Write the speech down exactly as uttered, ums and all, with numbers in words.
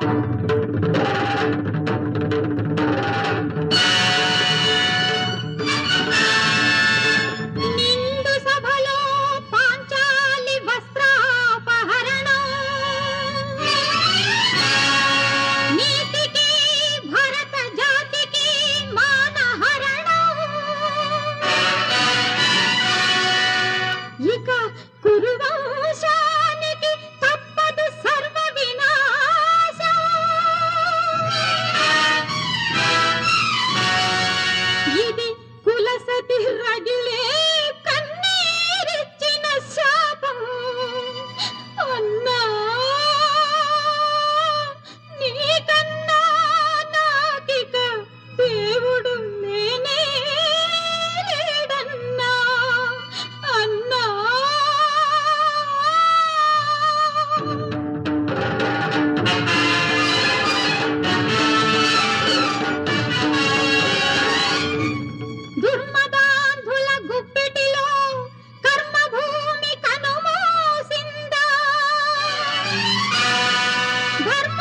నిండు సభలో పాంచాలి వస్త్రాపహరణం, నీతికి భరత జాతికి మానహరణం. ఇక కురువంశానికి తప్పదు సర్వ వినాశం. ఇది కులసతి రగిలే కన్నీరిచ్చిన శాపం. అన్నా నీకన్నా నాకిక దేవుడు నేనే లేడన్నా. అన్నా దుర్మదాంధుల గుప్పిటిలో కర్మభూమి కనుమూసిందా. ధర్మ